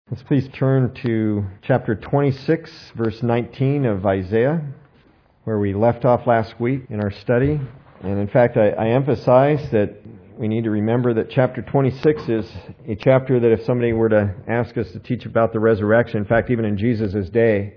Let's please turn to chapter 26, verse 19 of Isaiah, where we left off last week in our study. And in fact, I emphasize that we need to remember that chapter 26 is a chapter that if somebody were to ask us to teach about the resurrection, in fact, even in Jesus' day,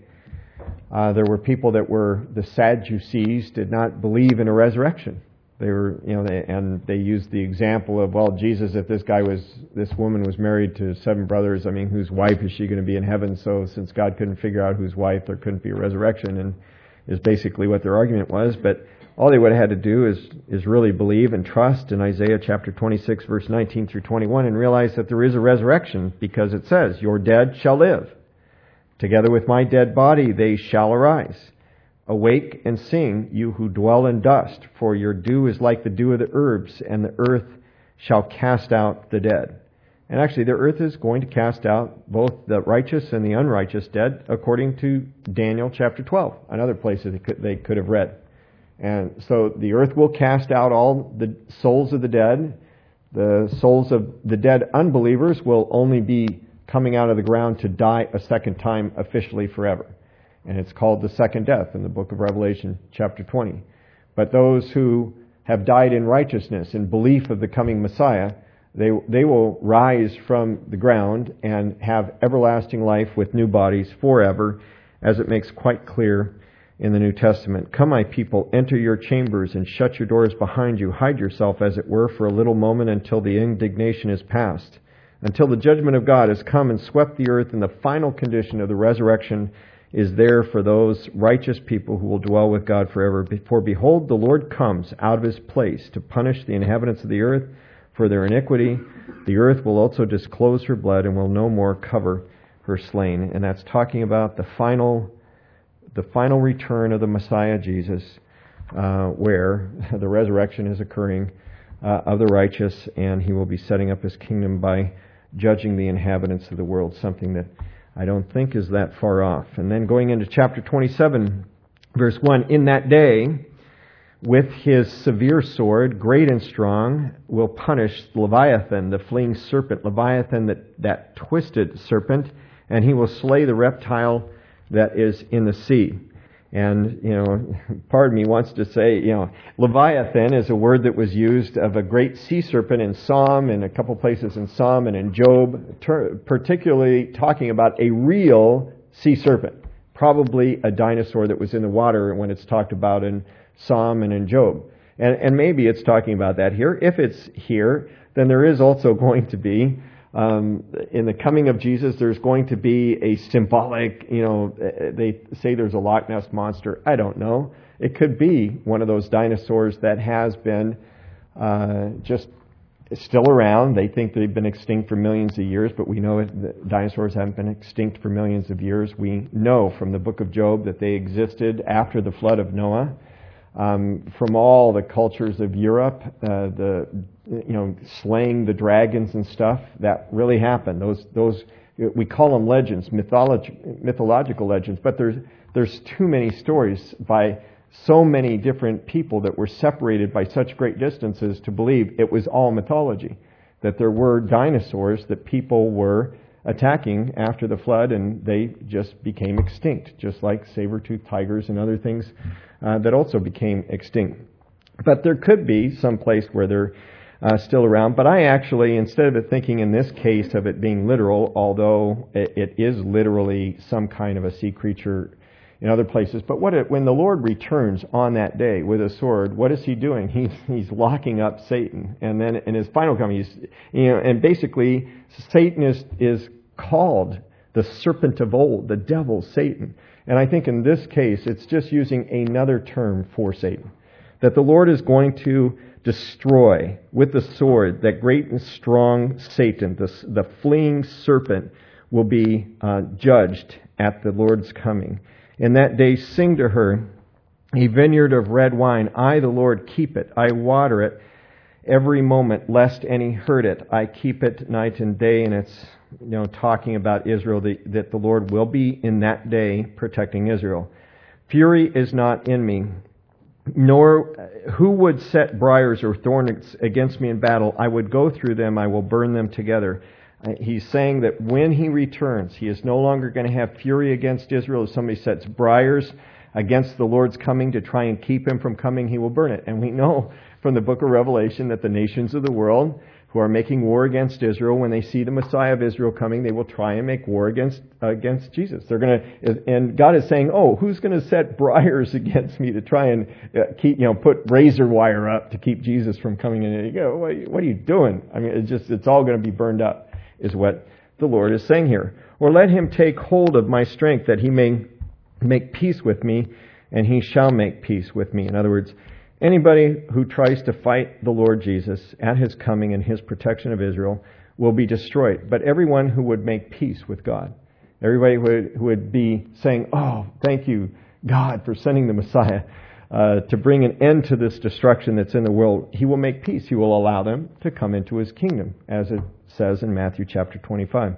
there were people that were the Sadducees, did not believe in a resurrection. They were, they used the example of, well, Jesus, if this woman was married to 7 brothers, whose wife is she going to be in heaven? So since God couldn't figure out whose wife, there couldn't be a resurrection, and is basically what their argument was. But all they would have had to do is really believe and trust in Isaiah chapter 26, verse 19 through 21, and realize that there is a resurrection, because it says, "Your dead shall live. Together with my dead body they shall arise. Awake and sing, you who dwell in dust, for your dew is like the dew of the herbs, and the earth shall cast out the dead." And actually, the earth is going to cast out both the righteous and the unrighteous dead, according to Daniel chapter 12, another place that they could have read. And so the earth will cast out all the souls of the dead. The souls of the dead unbelievers will only be coming out of the ground to die a second time officially forever. And it's called the second death in the book of Revelation, chapter 20. But those who have died in righteousness, in belief of the coming Messiah, they will rise from the ground and have everlasting life with new bodies forever, as it makes quite clear in the New Testament. "Come, my people, enter your chambers and shut your doors behind you. Hide yourself, as it were, for a little moment until the indignation is past, until the judgment of God has come and swept the earth, and the final condition of the resurrection is there for those righteous people who will dwell with God forever. For behold, the Lord comes out of his place to punish the inhabitants of the earth for their iniquity. The earth will also disclose her blood and will no more cover her slain." And that's talking about the final return of the Messiah Jesus, where the resurrection is occurring of the righteous, and he will be setting up his kingdom by judging the inhabitants of the world, something that I don't think is that far off. And then going into chapter 27, verse 1, "In that day, with his severe sword, great and strong, will punish Leviathan, the fleeing serpent, Leviathan, that twisted serpent, and he will slay the reptile that is in the sea." And, part of me wants to say, Leviathan is a word that was used of a great sea serpent in Psalm, in a couple places in Psalm and in Job, particularly talking about a real sea serpent, probably a dinosaur that was in the water when it's talked about in Psalm and in Job. And maybe it's talking about that here. If it's here, then there is also going to be, in the coming of Jesus, there's going to be a symbolic, they say there's a Loch Ness monster. I don't know. It could be one of those dinosaurs that has been just still around. They think they've been extinct for millions of years, but we know that dinosaurs haven't been extinct for millions of years. We know from the book of Job that they existed after the flood of Noah. From all the cultures of Europe, slaying the dragons and stuff, that really happened. Those we call them legends, mythological legends, but there's too many stories by so many different people that were separated by such great distances to believe it was all mythology, that there were dinosaurs that people were attacking after the flood, and they just became extinct, just like saber-toothed tigers and other things that also became extinct. But there could be some place where they're still around. But I actually, instead of it thinking in this case of it being literal, although it is literally some kind of a sea creature in other places, but when the Lord returns on that day with a sword, what is he doing? He's locking up Satan, and then in his final coming, and basically Satan is called the serpent of old, the devil, Satan. And I think in this case, it's just using another term for Satan, that the Lord is going to destroy with the sword that great and strong Satan, the fleeing serpent, will be judged at the Lord's coming. In that day, sing to her, a vineyard of red wine. I, the Lord, keep it. I water it every moment, lest any hurt it. I keep it night and day. And it's talking about Israel, that the Lord will be in that day protecting Israel. Fury is not in me, nor who would set briars or thorns against me in battle. I would go through them. I will burn them together. He's saying that when he returns, he is no longer going to have fury against Israel. If somebody sets briars against the Lord's coming to try and keep him from coming, he will burn it. And we know from the book of Revelation that the nations of the world who are making war against Israel, when they see the Messiah of Israel coming, they will try and make war against Jesus. They're going to, and God is saying, "Oh, who's going to set briars against me to try and put razor wire up to keep Jesus from coming in?" And you go, "What are you doing?" I mean, it's all going to be burned up, is what the Lord is saying here. Or let him take hold of my strength, that he may make peace with me, and he shall make peace with me. In other words, anybody who tries to fight the Lord Jesus at his coming and his protection of Israel will be destroyed. But everyone who would make peace with God, everybody who would be saying, "Oh, thank you, God, for sending the Messiah to bring an end to this destruction that's in the world," he will make peace. He will allow them to come into his kingdom, as it says in Matthew chapter 25.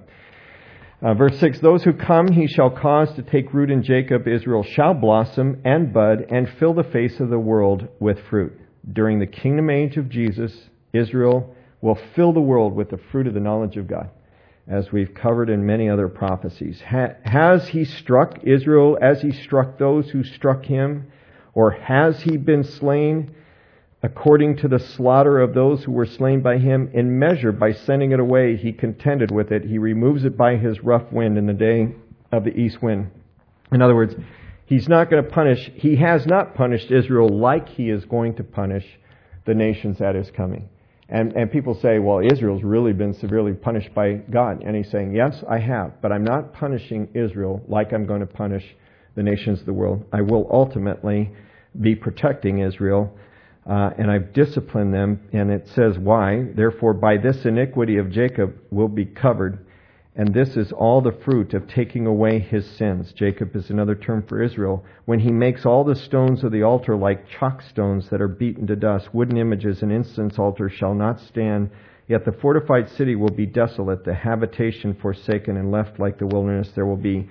Verse 6, "Those who come he shall cause to take root in Jacob. Israel shall blossom and bud and fill the face of the world with fruit." During the kingdom age of Jesus, Israel will fill the world with the fruit of the knowledge of God, as we've covered in many other prophecies. Has he struck Israel as he struck those who struck him? Or has he been slain according to the slaughter of those who were slain by him? In measure, by sending it away, he contended with it. He removes it by his rough wind in the day of the east wind. In other words, he's not going to punish, he has not punished Israel like he is going to punish the nations at his coming. And people say, "Well, Israel's really been severely punished by God." And he's saying, "Yes, I have, but I'm not punishing Israel like I'm going to punish the nations of the world. I will ultimately be protecting Israel. And I've disciplined them," and it says why. "Therefore, by this iniquity of Jacob will be covered, and this is all the fruit of taking away his sins." Jacob is another term for Israel. "When he makes all the stones of the altar like chalk stones that are beaten to dust, wooden images and incense altars shall not stand. Yet the fortified city will be desolate, the habitation forsaken and left like the wilderness. There will be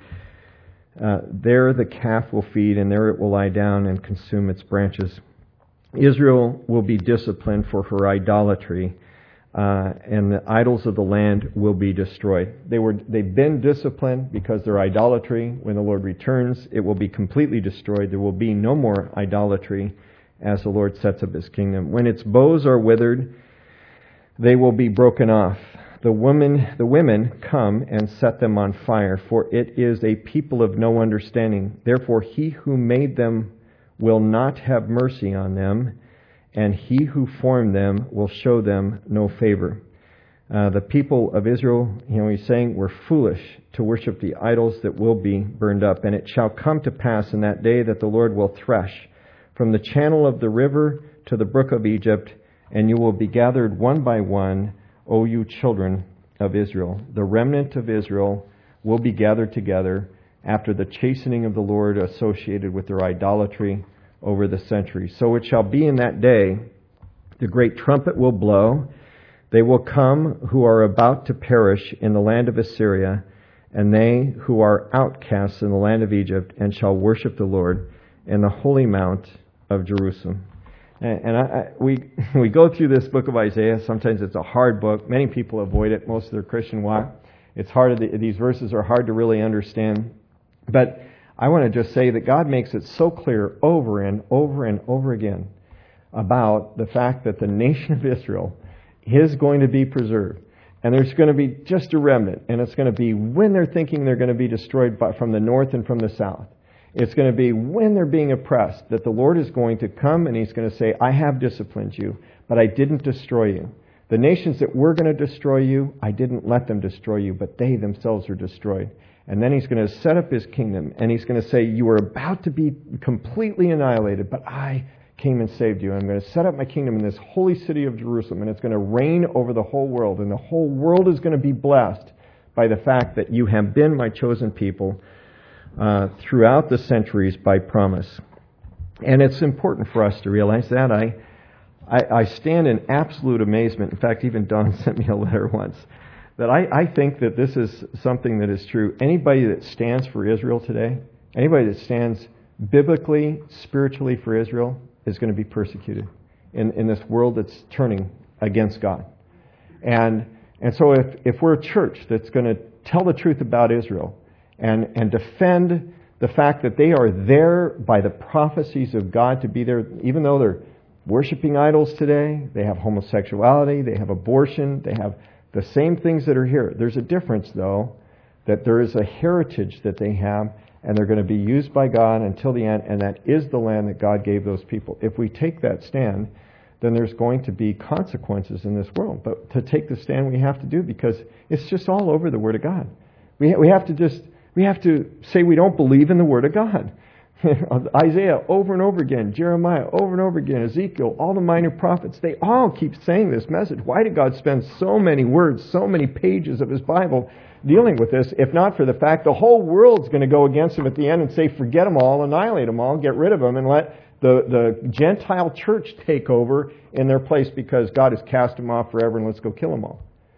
there the calf will feed, and there it will lie down and consume its branches." Israel will be disciplined for her idolatry, and the idols of the land will be destroyed. They've been disciplined because their idolatry. When the Lord returns, it will be completely destroyed. There will be no more idolatry as the Lord sets up his kingdom. When its bows are withered, they will be broken off. The women come and set them on fire, for it is a people of no understanding. Therefore, he who made them will not have mercy on them, and he who formed them will show them no favor. The people of Israel, he's saying, were foolish to worship the idols that will be burned up. "And it shall come to pass in that day that the Lord will thresh from the channel of the river to the brook of Egypt, and you will be gathered one by one, O you children of Israel." The remnant of Israel will be gathered together after the chastening of the Lord associated with their idolatry over the centuries. "So it shall be in that day, the great trumpet will blow. They will come who are about to perish in the land of Assyria, and they who are outcasts in the land of Egypt, and shall worship the Lord in the holy mount of Jerusalem." And we go through this book of Isaiah. Sometimes it's a hard book. Many people avoid it, most of their Christian walk. It's hard. These verses are hard to really understand. But I want to just say that God makes it so clear over and over and over again about the fact that the nation of Israel is going to be preserved. And there's going to be just a remnant. And it's going to be when they're thinking they're going to be destroyed from the north and from the south. It's going to be when they're being oppressed that the Lord is going to come and he's going to say, "I have disciplined you, but I didn't destroy you. The nations that were going to destroy you, I didn't let them destroy you, but they themselves are destroyed." And then he's going to set up his kingdom, and he's going to say, "You were about to be completely annihilated, but I came and saved you. I'm going to set up my kingdom in this holy city of Jerusalem, and it's going to reign over the whole world. And the whole world is going to be blessed by the fact that you have been my chosen people throughout the centuries by promise." And it's important for us to realize that. I stand in absolute amazement. In fact, even Don sent me a letter once that I think that this is something that is true. Anybody that stands for Israel today, anybody that stands biblically, spiritually for Israel, is going to be persecuted in this world that's turning against God. And And so if we're a church that's going to tell the truth about Israel and defend the fact that they are there by the prophecies of God to be there, even though they're worshiping idols today, they have homosexuality, they have abortion, they have the same things that are here. There's a difference, though, that there is a heritage that they have, and they're going to be used by God until the end, and that is the land that God gave those people. If we take that stand, then there's going to be consequences in this world. But to take the stand, we have to do, because it's just all over the Word of God. We have to say we don't believe in the Word of God. Isaiah over and over again, Jeremiah over and over again, Ezekiel, all the minor prophets, they all keep saying this message. Why did God spend so many words, so many pages of His Bible dealing with this, if not for the fact the whole world's going to go against Him at the end and say, forget them all, annihilate them all, get rid of them, and let the Gentile church take over in their place because God has cast them off forever and let's go kill them all.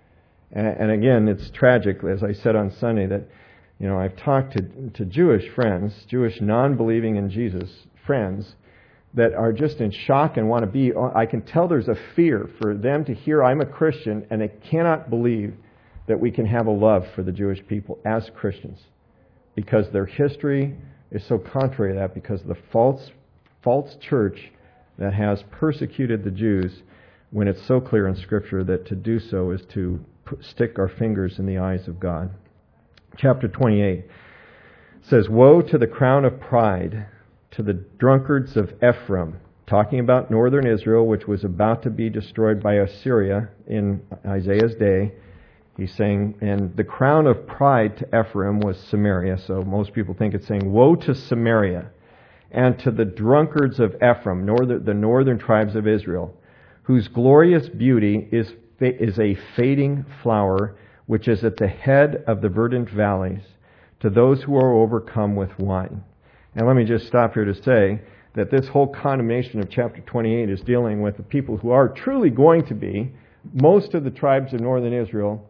And again, it's tragic, as I said on Sunday, that I've talked to Jewish friends, Jewish non-believing in Jesus friends, that are just in shock and want to be. I can tell there's a fear for them to hear I'm a Christian, and they cannot believe that we can have a love for the Jewish people as Christians, because their history is so contrary to that, because of the false church that has persecuted the Jews, when it's so clear in Scripture that to do so is to stick our fingers in the eyes of God. Chapter 28 says, "Woe to the crown of pride, to the drunkards of Ephraim," talking about northern Israel, which was about to be destroyed by Assyria in Isaiah's day. He's saying, and the crown of pride to Ephraim was Samaria, so most people think it's saying, woe to Samaria, and to the drunkards of Ephraim, the northern tribes of Israel, whose glorious beauty is a fading flower, which is at the head of the verdant valleys, to those who are overcome with wine. And let me just stop here to say that this whole condemnation of chapter 28 is dealing with the people who are truly going to be. Most of the tribes of northern Israel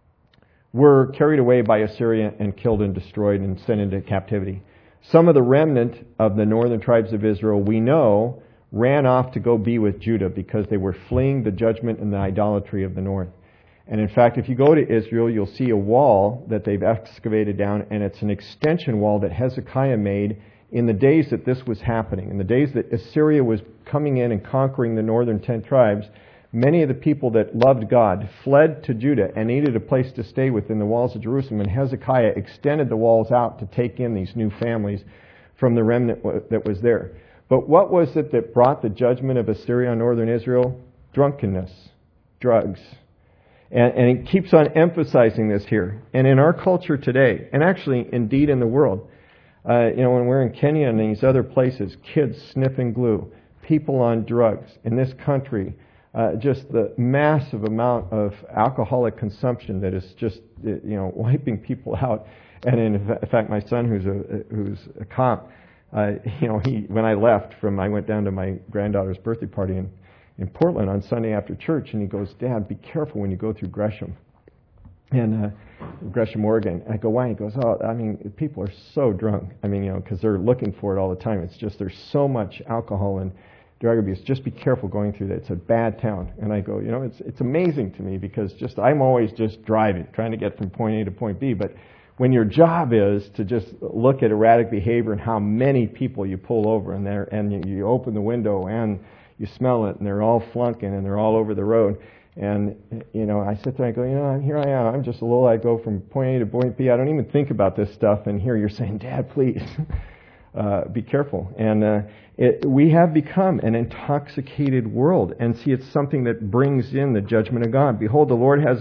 were carried away by Assyria and killed and destroyed and sent into captivity. Some of the remnant of the northern tribes of Israel, we know, ran off to go be with Judah because they were fleeing the judgment and the idolatry of the north. And in fact, if you go to Israel, you'll see a wall that they've excavated down, and it's an extension wall that Hezekiah made in the days that this was happening. In the days that Assyria was coming in and conquering the northern 10 tribes, many of the people that loved God fled to Judah and needed a place to stay within the walls of Jerusalem, and Hezekiah extended the walls out to take in these new families from the remnant that was there. But what was it that brought the judgment of Assyria on northern Israel? Drunkenness, drugs. And it keeps on emphasizing this here. And in our culture today, and actually indeed in the world, when we're in Kenya and these other places, kids sniffing glue, people on drugs. In this country, just the massive amount of alcoholic consumption that is just, wiping people out. And in fact, my son, who's a cop, when I left I went down to my granddaughter's birthday party in Portland on Sunday after church, and he goes, "Dad, be careful when you go through Gresham." And Gresham, Oregon. I go, "Why?" He goes, people are so drunk. Because they're looking for it all the time. It's just there's so much alcohol and drug abuse. Just be careful going through that. It's a bad town. And I go, it's amazing to me because I'm always just driving, trying to get from point A to point B. But when your job is to just look at erratic behavior and how many people you pull over and you open the window and you smell it, and they're all flunking, and they're all over the road. And, I sit there and I go, here I am. I'm just a little, I go from point A to point B. I don't even think about this stuff. And here you're saying, "Dad, please, be careful." And we have become an intoxicated world. And see, it's something that brings in the judgment of God. "Behold, the Lord has a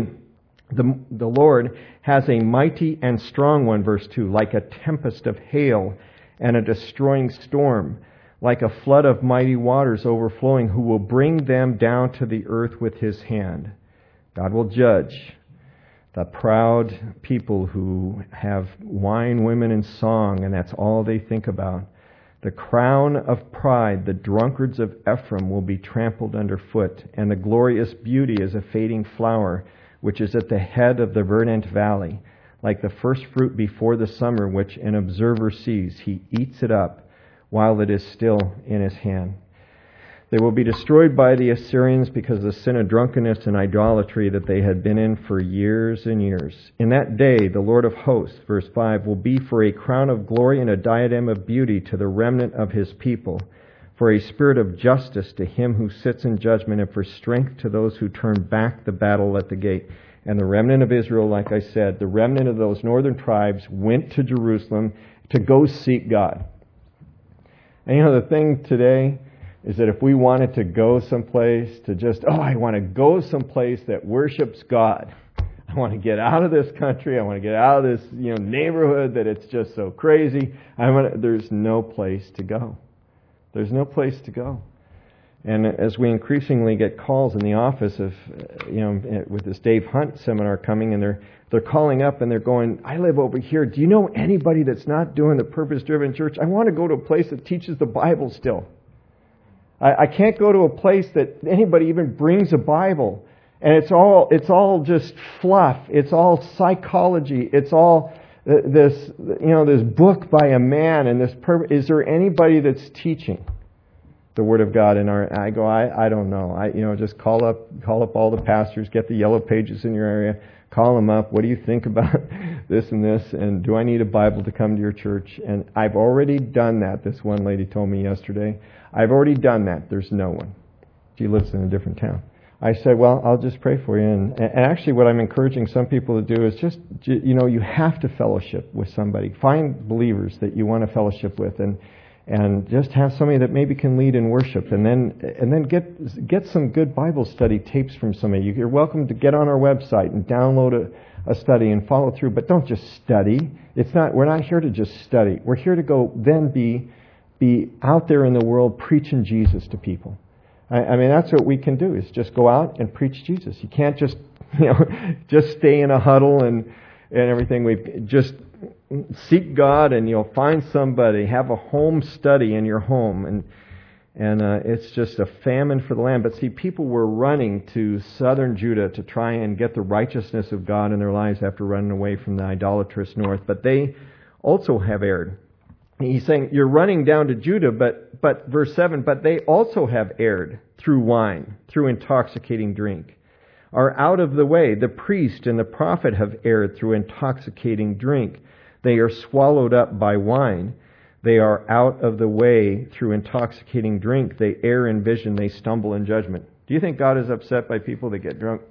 mighty and strong one," verse 2, "like a tempest of hail and a destroying storm, like a flood of mighty waters overflowing, who will bring them down to the earth with His hand." God will judge the proud people who have wine, women, and song, and that's all they think about. "The crown of pride, the drunkards of Ephraim, will be trampled underfoot, and the glorious beauty is a fading flower, which is at the head of the verdant valley. Like the first fruit before the summer, which an observer sees, he eats it up while it is still in his hand." They will be destroyed by the Assyrians because of the sin of drunkenness and idolatry that they had been in for years and years. In that day, the Lord of hosts, verse 5, will be for a crown of glory and a diadem of beauty to the remnant of his people, for a spirit of justice to him who sits in judgment, and for strength to those who turn back the battle at the gate. And the remnant of Israel, like I said, the remnant of those northern tribes went to Jerusalem to go seek God. And the thing today is that if we wanted to go someplace to just, I want to go someplace that worships God. I want to get out of this country. I want to get out of this, neighborhood that it's just so crazy. There's no place to go. There's no place to go. And as we increasingly get calls in the office of, with this Dave Hunt seminar coming, and they're calling up and they're going, I live over here. Do you know anybody that's not doing the purpose-driven church? I want to go to a place that teaches the Bible still. I can't go to a place that anybody even brings a Bible. And it's all just fluff. It's all psychology. It's all this book by a man. And is there anybody that's teaching the Word of God? And I go, I don't know. Just call up all the pastors, get the yellow pages in your area, call them up. What do you think about this and this? And do I need a Bible to come to your church? And I've already done that. This one lady told me yesterday. I've already done that. There's no one. She lives in a different town. I said, well, I'll just pray for you. And actually what I'm encouraging some people to do is just, you have to fellowship with somebody. Find believers that you want to fellowship with, and just have somebody that maybe can lead in worship, and then get some good Bible study tapes from somebody. You're welcome to get on our website and download a study and follow through, but don't just study. We're not here to just study. We're here to go then be out there in the world preaching Jesus to people. I mean, that's what we can do, is just go out and preach Jesus. You can't just, just stay in a huddle and everything. We just seek God, and you'll find somebody. Have a home study in your home, and it's just a famine for the land. But see, people were running to southern Judah to try and get the righteousness of God in their lives after running away from the idolatrous north. But they also have erred. He's saying, you're running down to Judah, but verse 7, but they also have erred through wine, through intoxicating drink, are out of the way. The priest and the prophet have erred through intoxicating drink. They are swallowed up by wine. They are out of the way through intoxicating drink. They err in vision. They stumble in judgment. Do you think God is upset by people that get drunk?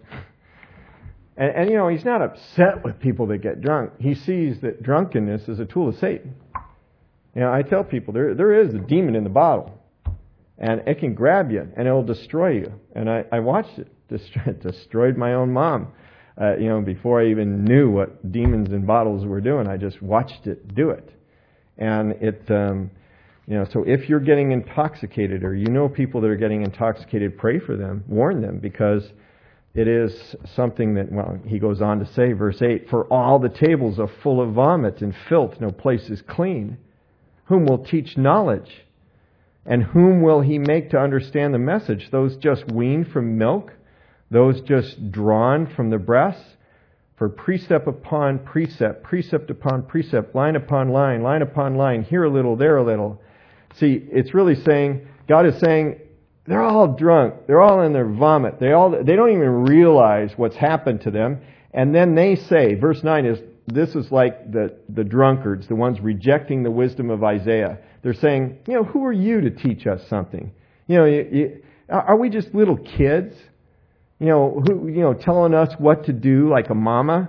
And He's not upset with people that get drunk. He sees that drunkenness is a tool of Satan. I tell people there is a demon in the bottle, and it can grab you and it will destroy you. And I watched it. Destroyed my own mom. Before I even knew what demons in bottles were doing, I just watched it do it. And it, so if you're getting intoxicated, or people that are getting intoxicated, pray for them, warn them, because it is something that, he goes on to say, verse 8, for all the tables are full of vomit and filth, no place is clean. Whom will teach knowledge? And whom will he make to understand the message? Those just weaned from milk? Those just drawn from the breasts? For precept upon precept, precept upon precept, line upon line, line upon line, here a little, there a little. See, it's really saying, God is saying, they're all drunk. They're all in their vomit. They don't even realize what's happened to them. And then they say, verse 9 is, this is like the drunkards, the ones rejecting the wisdom of Isaiah. They're saying, who are you to teach us something? Are we just little kids? Telling us what to do like a mama?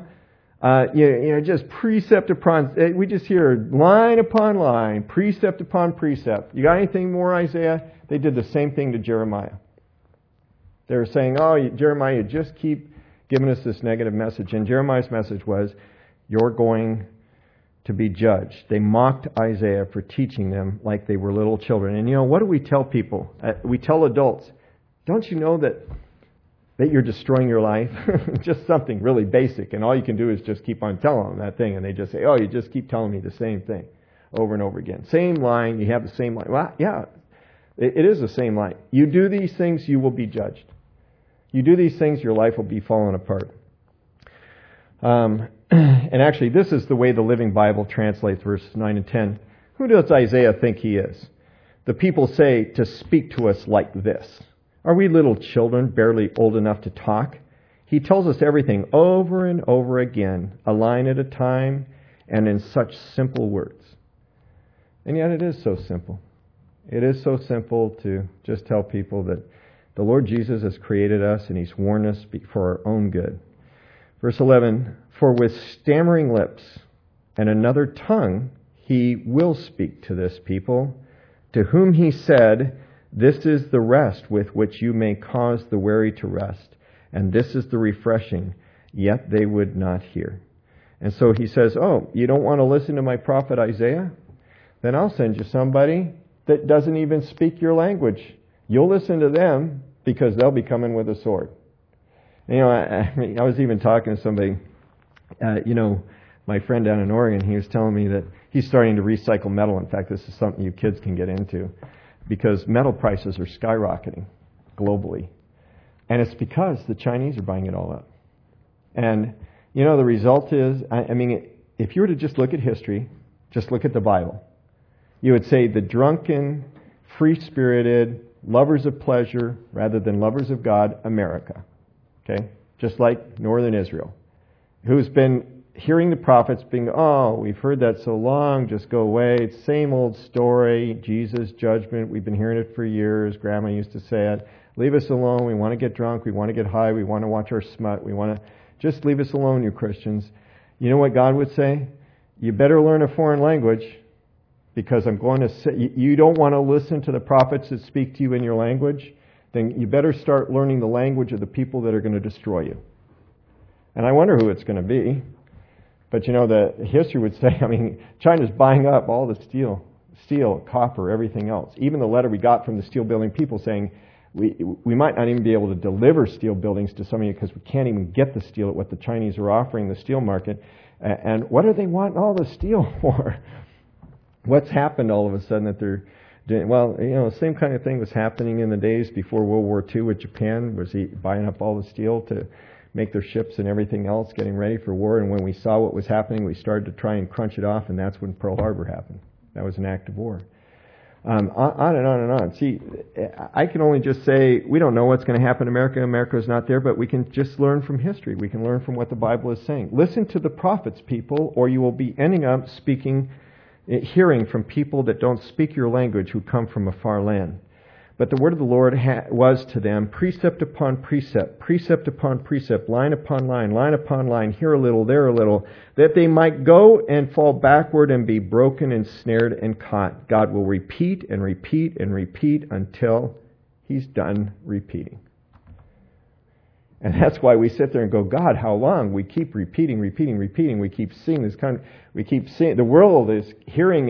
Just precept upon, we just hear line upon line, precept upon precept. You got anything more, Isaiah? They did the same thing to Jeremiah. They were saying, Jeremiah, you just keep giving us this negative message. And Jeremiah's message was, you're going to be judged. They mocked Isaiah for teaching them like they were little children. And what do we tell people? We tell adults, don't you know that you're destroying your life? Just something really basic. And all you can do is just keep on telling them that thing. And they just say, you just keep telling me the same thing over and over again. Same line, you have the same line. Well, yeah, it is the same line. You do these things, you will be judged. You do these things, your life will be falling apart. And actually, this is the way the Living Bible translates verses 9 and 10. Who does Isaiah think he is? The people say to speak to us like this. Are we little children, barely old enough to talk? He tells us everything over and over again, a line at a time, and in such simple words. And yet it is so simple. It is so simple to just tell people that the Lord Jesus has created us and He's warned us for our own good. Verse 11, for with stammering lips and another tongue He will speak to this people, to whom He said, this is the rest with which you may cause the weary to rest, and this is the refreshing, yet they would not hear. And so He says, oh, you don't want to listen to my prophet Isaiah? Then I'll send you somebody that doesn't even speak your language. You'll listen to them because they'll be coming with a sword. And, I was even talking to somebody, my friend down in Oregon, he was telling me that he's starting to recycle metal. In fact, this is something you kids can get into because metal prices are skyrocketing globally. And it's because the Chinese are buying it all up. And, the result is, if you were to just look at history, just look at the Bible, you would say the drunken, free-spirited, lovers of pleasure rather than lovers of God, America. Okay? Just like Northern Israel, who's been hearing the prophets being, oh, we've heard that so long, just go away. It's the same old story, Jesus, judgment, we've been hearing it for years. Grandma used to say it. Leave us alone. We want to get drunk. We want to get high. We want to watch our smut. We want to just leave us alone, you Christians. You know what God would say? You better learn a foreign language because I'm going to say, you don't want to listen to the prophets that speak to you in your language, then you better start learning the language of the people that are going to destroy you. And I wonder who it's going to be. But the history would say, China's buying up all the steel, copper, everything else. Even the letter we got from the steel building people saying, we might not even be able to deliver steel buildings to some of you because we can't even get the steel at what the Chinese are offering the steel market. And what do they want all the steel for? What's happened all of a sudden that they're doing? Well, same kind of thing was happening in the days before World War II with Japan. Was he buying up all the steel to make their ships and everything else, getting ready for war? And when we saw what was happening, we started to try and crunch it off, and that's when Pearl Harbor happened. That was an act of war. On and on and on. See, I can only just say we don't know what's going to happen in America. America is not there, but we can just learn from history. We can learn from what the Bible is saying. Listen to the prophets, people, or you will be ending up hearing from people that don't speak your language who come from a far land. But the word of the Lord was to them precept upon precept, precept upon precept, line upon line, here a little, there a little, that they might go and fall backward and be broken and snared and caught. God will repeat and repeat and repeat until He's done repeating. And that's why we sit there and go, God, how long? We keep repeating. We keep seeing this we keep seeing, the world is hearing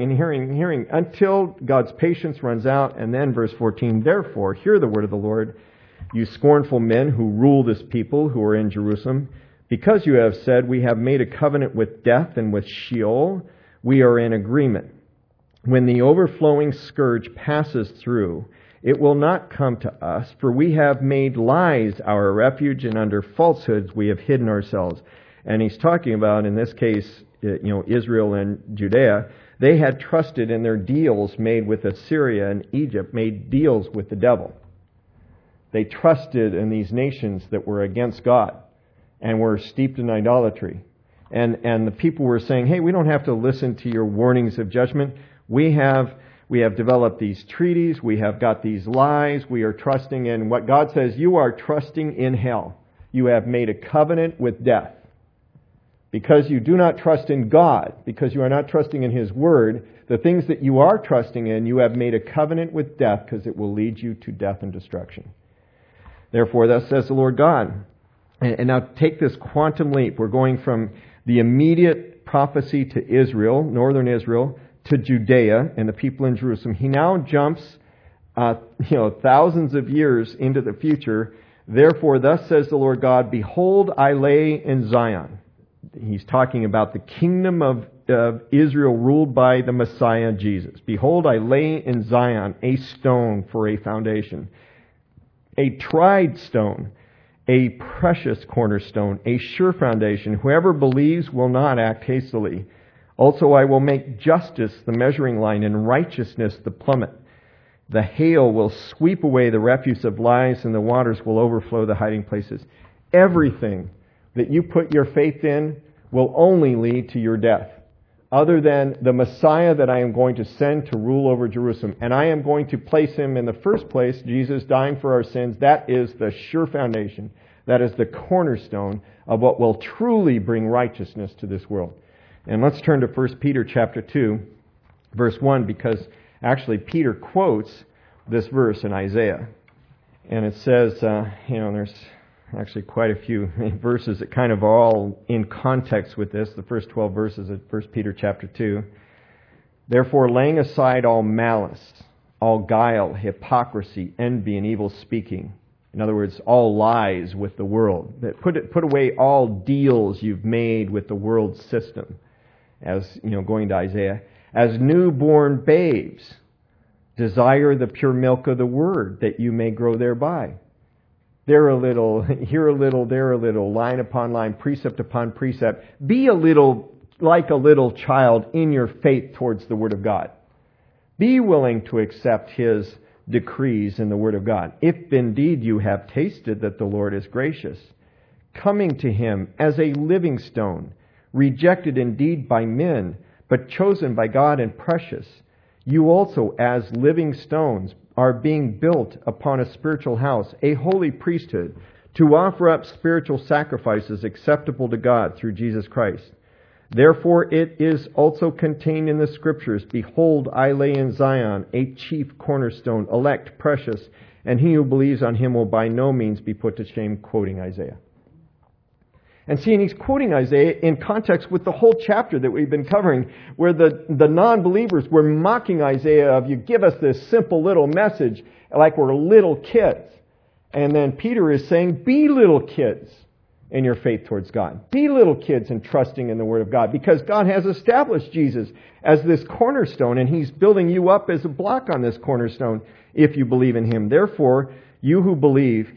until God's patience runs out. And then verse 14, therefore, hear the word of the Lord, you scornful men who rule this people who are in Jerusalem. Because you have said, we have made a covenant with death and with Sheol, we are in agreement. When the overflowing scourge passes through, it will not come to us, for we have made lies our refuge, and under falsehoods we have hidden ourselves. And he's talking about, in this case, Israel and Judea. They had trusted in their deals made with Assyria and Egypt, made deals with the devil. They trusted in these nations that were against God and were steeped in idolatry. And the people were saying, hey, we don't have to listen to your warnings of judgment. We have developed these treaties. We have got these lies. We are trusting in what God says. You are trusting in hell. You have made a covenant with death. Because you do not trust in God, because you are not trusting in His Word, the things that you are trusting in, you have made a covenant with death because it will lead you to death and destruction. Therefore, thus says the Lord God. And now take this quantum leap. We're going from the immediate prophecy to Israel, northern Israel, to Judea and the people in Jerusalem. He now jumps, thousands of years into the future. Therefore, thus says the Lord God, behold, I lay in Zion. He's talking about the kingdom of Israel ruled by the Messiah, Jesus. Behold, I lay in Zion a stone for a foundation, a tried stone, a precious cornerstone, a sure foundation. Whoever believes will not act hastily. Also, I will make justice the measuring line and righteousness the plummet. The hail will sweep away the refuse of lies, and the waters will overflow the hiding places. Everything that you put your faith in will only lead to your death, other than the Messiah that I am going to send to rule over Jerusalem. And I am going to place him in the first place, Jesus dying for our sins. That is the sure foundation. That is the cornerstone of what will truly bring righteousness to this world. And let's turn to 1 Peter chapter 2, verse 1, because actually Peter quotes this verse in Isaiah. And it says, there's actually quite a few verses that kind of are all in context with this. The first 12 verses of 1 Peter chapter 2. Therefore, laying aside all malice, all guile, hypocrisy, envy, and evil speaking. In other words, all lies with the world. That put away all deals you've made with the world system. As, going to Isaiah. As newborn babes, desire the pure milk of the word, that you may grow thereby. There a little, here a little, there a little, line upon line, precept upon precept. Be a little like a little child in your faith towards the Word of God. Be willing to accept His decrees in the Word of God. If indeed you have tasted that the Lord is gracious, coming to Him as a living stone, rejected indeed by men, but chosen by God and precious, you also as living stones are being built upon a spiritual house, a holy priesthood, to offer up spiritual sacrifices acceptable to God through Jesus Christ. Therefore it is also contained in the Scriptures, Behold, I lay in Zion a chief cornerstone, elect, precious, and he who believes on him will by no means be put to shame, quoting Isaiah. And seeing he's quoting Isaiah in context with the whole chapter that we've been covering, where the non-believers were mocking Isaiah of, you give us this simple little message like we're little kids. And then Peter is saying, be little kids in your faith towards God. Be little kids in trusting in the Word of God, because God has established Jesus as this cornerstone, and He's building you up as a block on this cornerstone if you believe in Him. Therefore, to you who believe,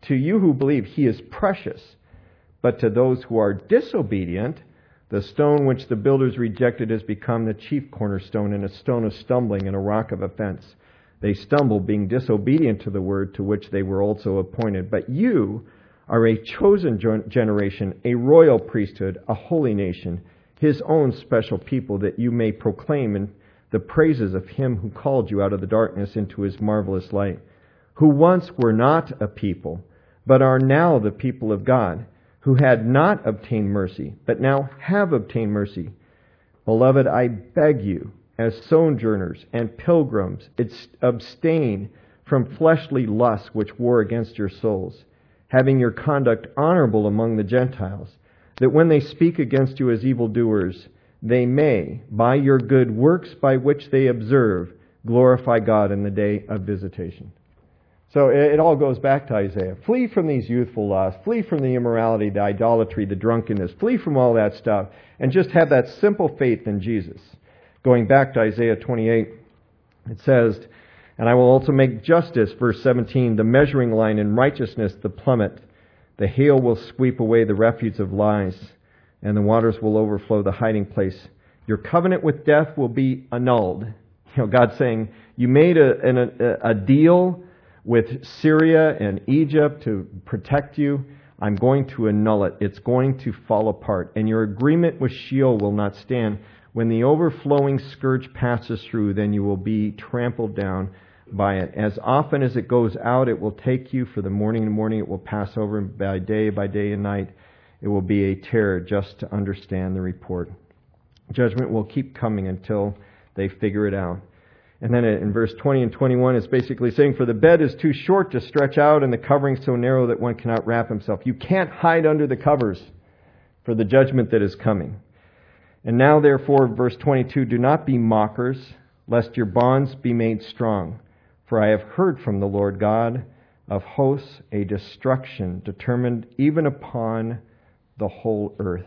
He is precious. But to those who are disobedient, the stone which the builders rejected has become the chief cornerstone, and a stone of stumbling and a rock of offense. They stumble, being disobedient to the word to which they were also appointed. But you are a chosen generation, a royal priesthood, a holy nation, His own special people, that you may proclaim in the praises of Him who called you out of the darkness into His marvelous light, who once were not a people, but are now the people of God, who had not obtained mercy, but now have obtained mercy. Beloved, I beg you, as sojourners and pilgrims, abstain from fleshly lusts which war against your souls, having your conduct honorable among the Gentiles, that when they speak against you as evildoers, they may, by your good works by which they observe, glorify God in the day of visitation. So it all goes back to Isaiah. Flee from these youthful lusts. Flee from the immorality, the idolatry, the drunkenness. Flee from all that stuff and just have that simple faith in Jesus. Going back to Isaiah 28, it says, and I will also make justice, verse 17, the measuring line, and righteousness the plummet. The hail will sweep away the refuse of lies, and the waters will overflow the hiding place. Your covenant with death will be annulled. God's saying, you made a deal with Syria and Egypt to protect you. I'm going to annul it. It's going to fall apart. And your agreement with Sheol will not stand. When the overflowing scourge passes through, then you will be trampled down by it. As often as it goes out, it will take you. For the morning and morning it will pass over, and by day and night it will be a terror just to understand the report. Judgment will keep coming until they figure it out. And then in verse 20 and 21, it's basically saying, for the bed is too short to stretch out, and the covering so narrow that one cannot wrap himself. You can't hide under the covers for the judgment that is coming. And now, therefore, verse 22, do not be mockers, lest your bonds be made strong. For I have heard from the Lord God of hosts a destruction determined even upon the whole earth.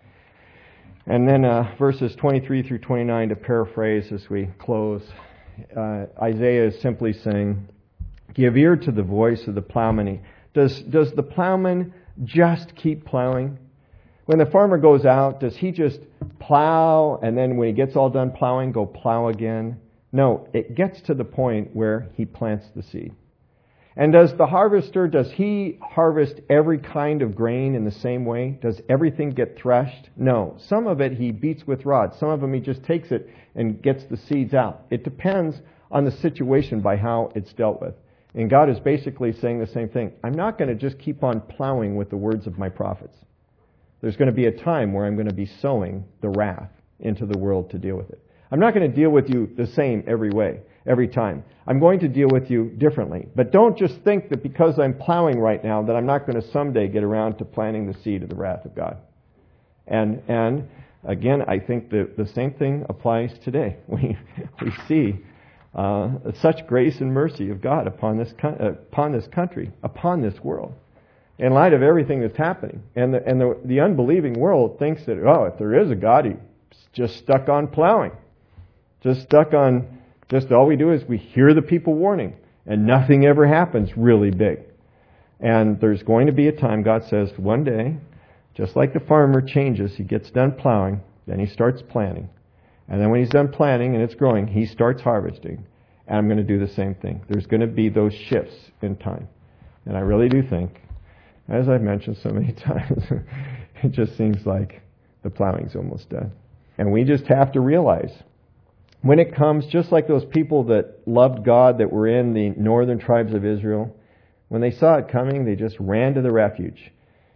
And then verses 23 through 29, to paraphrase as we close, Isaiah is simply saying, give ear to the voice of the plowman. Does the plowman just keep plowing? When the farmer goes out, does he just plow and then when he gets all done plowing, go plow again? No, it gets to the point where he plants the seed. And does the harvester, does he harvest every kind of grain in the same way? Does everything get threshed? No. Some of it he beats with rods. Some of them he just takes it and gets the seeds out. It depends on the situation by how it's dealt with. And God is basically saying the same thing. I'm not going to just keep on plowing with the words of my prophets. There's going to be a time where I'm going to be sowing the wrath into the world to deal with it. I'm not going to deal with you the same every time. I'm going to deal with you differently. But don't just think that because I'm plowing right now that I'm not going to someday get around to planting the seed of the wrath of God. And again, I think the same thing applies today. We see such grace and mercy of God upon this country, upon this world, in light of everything that's happening. And the unbelieving world thinks that, if there is a God, he's just stuck on plowing. Just all we do is we hear the people warning, and nothing ever happens really big. And there's going to be a time, God says, one day, just like the farmer changes, he gets done plowing, then he starts planting. And then when he's done planting and it's growing, he starts harvesting. And I'm going to do the same thing. There's going to be those shifts in time. And I really do think, as I've mentioned so many times, it just seems like the plowing's almost done. And we just have to realize, when it comes, just like those people that loved God that were in the northern tribes of Israel, when they saw it coming, they just ran to the refuge.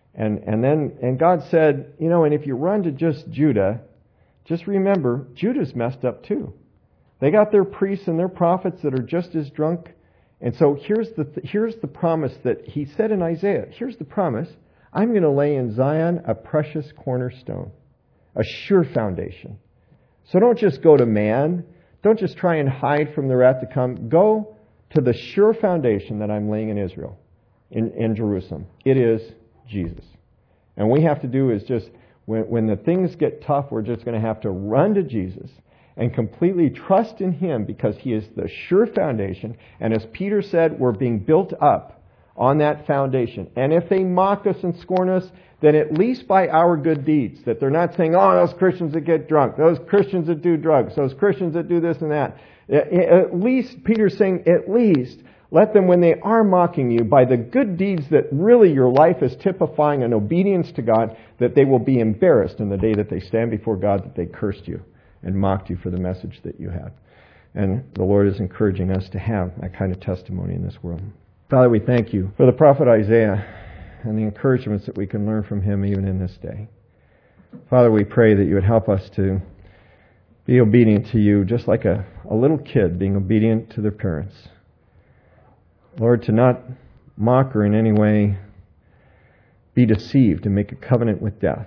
And God said, and if you run to just Judah, just remember, Judah's messed up too. They got their priests and their prophets that are just as drunk. And so here's the promise that he said in Isaiah. Here's the promise. I'm going to lay in Zion a precious cornerstone, a sure foundation. So don't just go to man. Don't just try and hide from the wrath to come. Go to the sure foundation that I'm laying in Israel, in Jerusalem. It is Jesus. And what we have to do is just, when the things get tough, we're just going to have to run to Jesus and completely trust in Him, because He is the sure foundation. And as Peter said, we're being built up on that foundation. And if they mock us and scorn us, then at least by our good deeds, that they're not saying, those Christians that get drunk, those Christians that do drugs, those Christians that do this and that. At least, Peter's saying, at least, let them, when they are mocking you, by the good deeds that really your life is typifying an obedience to God, that they will be embarrassed in the day that they stand before God that they cursed you and mocked you for the message that you had. And the Lord is encouraging us to have that kind of testimony in this world. Father, we thank you for the prophet Isaiah and the encouragements that we can learn from him even in this day. Father, we pray that you would help us to be obedient to you, just like a little kid being obedient to their parents. Lord, to not mock or in any way be deceived and make a covenant with death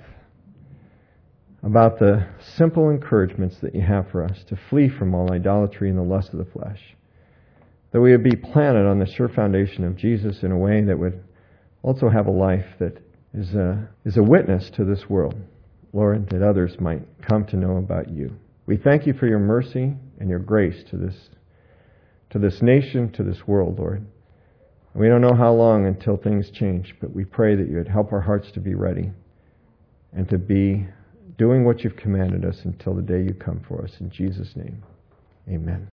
about the simple encouragements that you have for us to flee from all idolatry and the lust of the flesh. That we would be planted on the sure foundation of Jesus in a way that would also have a life that is a witness to this world, Lord, that others might come to know about you. We thank you for your mercy and your grace to this nation, to this world, Lord. We don't know how long until things change, but we pray that you would help our hearts to be ready and to be doing what you've commanded us until the day you come for us. In Jesus' name, amen.